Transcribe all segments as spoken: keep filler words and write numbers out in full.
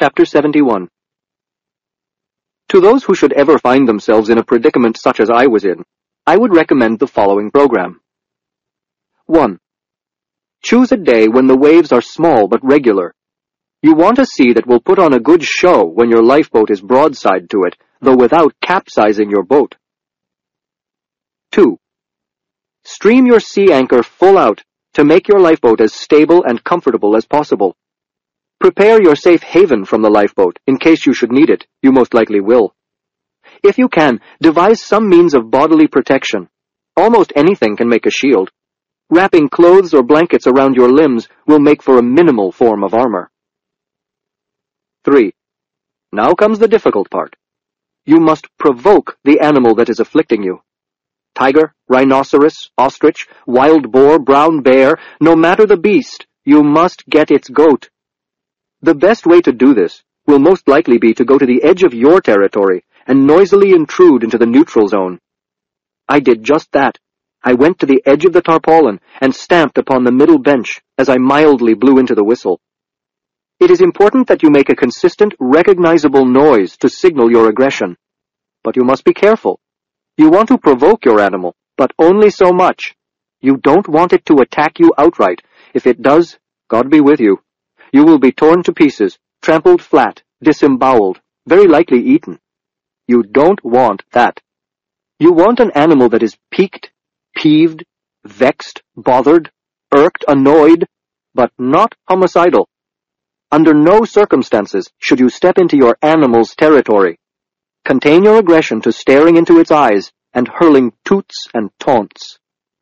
Chapter seventy-one. To those who should ever find themselves in a predicament such as I was in, I would recommend the following program. one. Choose a day when the waves are small but regular. You want a sea that will put on a good show when your lifeboat is broadside to it, though without capsizing your boat. two. Stream your sea anchor full out to make your lifeboat as stable and comfortable as possible. Prepare your safe haven from the lifeboat in case you should need it. You most likely will. If you can, devise some means of bodily protection. Almost anything can make a shield. Wrapping clothes or blankets around your limbs will make for a minimal form of armor. three. Now comes the difficult part. You must provoke the animal that is afflicting you. Tiger, rhinoceros, ostrich, wild boar, brown bear, no matter the beast, you must get its goat. The best way to do this will most likely be to go to the edge of your territory and noisily intrude into the neutral zone. I did just that. I went to the edge of the tarpaulin and stamped upon the middle bench as I mildly blew into the whistle. It is important that you make a consistent, recognizable noise to signal your aggression. But you must be careful. You want to provoke your animal, but only so much. You don't want it to attack you outright. If it does, God be with you. You will be torn to pieces, trampled flat, disemboweled, very likely eaten. You don't want that. You want an animal that is piqued, peeved, vexed, bothered, irked, annoyed, but not homicidal. Under no circumstances should you step into your animal's territory. Contain your aggression to staring into its eyes and hurling toots and taunts.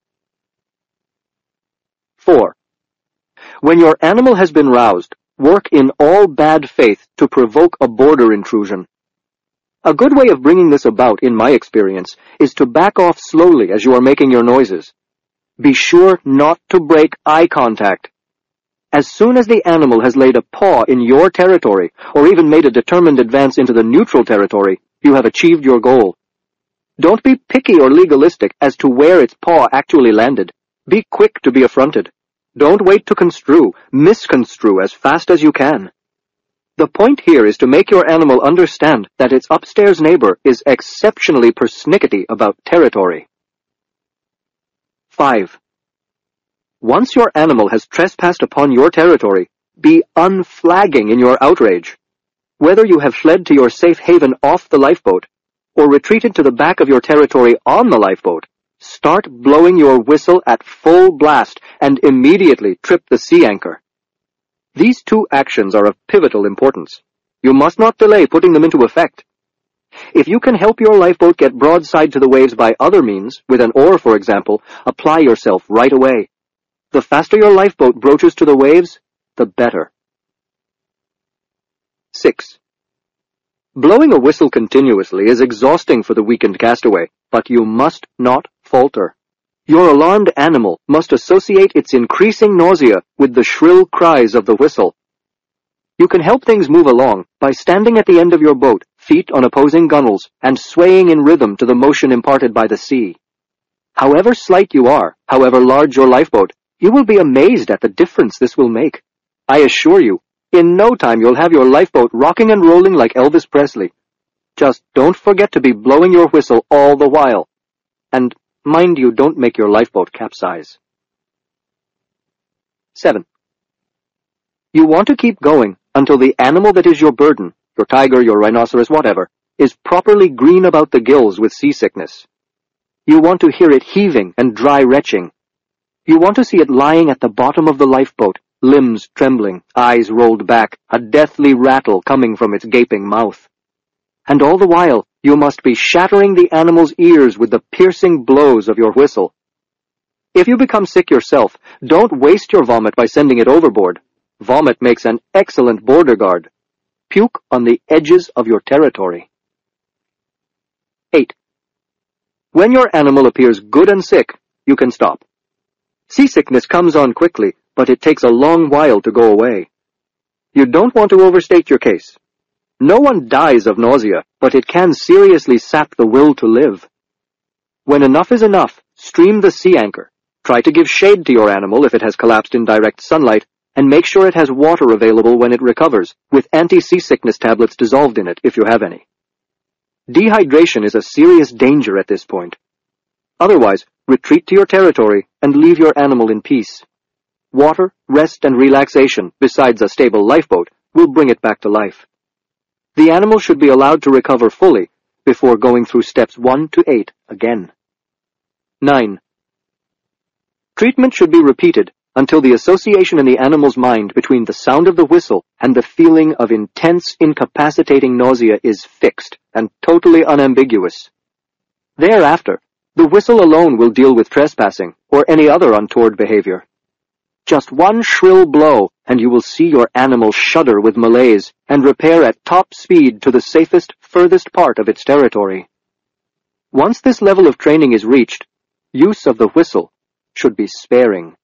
four. When your animal has been roused, work in all bad faith to provoke a border intrusion. A good way of bringing this about, in my experience, is to back off slowly as you are making your noises. Be sure not to break eye contact. As soon as the animal has laid a paw in your territory, or even made a determined advance into the neutral territory, you have achieved your goal. Don't be picky or legalistic as to where its paw actually landed. Be quick to be affronted. Don't wait to construe, misconstrue as fast as you can. The point here is to make your animal understand that its upstairs neighbor is exceptionally persnickety about territory. five. Once your animal has trespassed upon your territory, be unflagging in your outrage. Whether you have fled to your safe haven off the lifeboat, or retreated to the back of your territory on the lifeboat, start blowing your whistle at full blast and immediately trip the sea anchor. These two actions are of pivotal importance. You must not delay putting them into effect. If you can help your lifeboat get broadside to the waves by other means, with an oar for example, apply yourself right away. The faster your lifeboat broaches to the waves, the better. six. Blowing a whistle continuously is exhausting for the weakened castaway, but you must not falter. Your alarmed animal must associate its increasing nausea with the shrill cries of the whistle. You can help things move along by standing at the end of your boat, feet on opposing gunwales, and swaying in rhythm to the motion imparted by the sea. However slight you are, however large your lifeboat, you will be amazed at the difference this will make. I assure you, in no time you'll have your lifeboat rocking and rolling like Elvis Presley. Just don't forget to be blowing your whistle all the while. And mind you, don't make your lifeboat capsize. seven. You want to keep going until the animal that is your burden, your tiger, your rhinoceros, whatever, is properly green about the gills with seasickness. You want to hear it heaving and dry retching. You want to see it lying at the bottom of the lifeboat, limbs trembling, eyes rolled back, a deathly rattle coming from its gaping mouth. And all the while, you must be shattering the animal's ears with the piercing blows of your whistle. If you become sick yourself, don't waste your vomit by sending it overboard. Vomit makes an excellent border guard. Puke on the edges of your territory. eight. When your animal appears good and sick, you can stop. Seasickness comes on quickly, but it takes a long while to go away. You don't want to overstate your case. No one dies of nausea, but it can seriously sap the will to live. When enough is enough, stream the sea anchor. Try to give shade to your animal if it has collapsed in direct sunlight, and make sure it has water available when it recovers, with anti-seasickness tablets dissolved in it if you have any. Dehydration is a serious danger at this point. Otherwise, retreat to your territory and leave your animal in peace. Water, rest, and relaxation, besides a stable lifeboat, will bring it back to life. The animal should be allowed to recover fully before going through steps one to eight again. nine. Treatment should be repeated until the association in the animal's mind between the sound of the whistle and the feeling of intense, incapacitating nausea is fixed and totally unambiguous. Thereafter, the whistle alone will deal with trespassing or any other untoward behavior. Just one shrill blow, and you will see your animal shudder with malaise and repair at top speed to the safest, furthest part of its territory. Once this level of training is reached, use of the whistle should be sparing.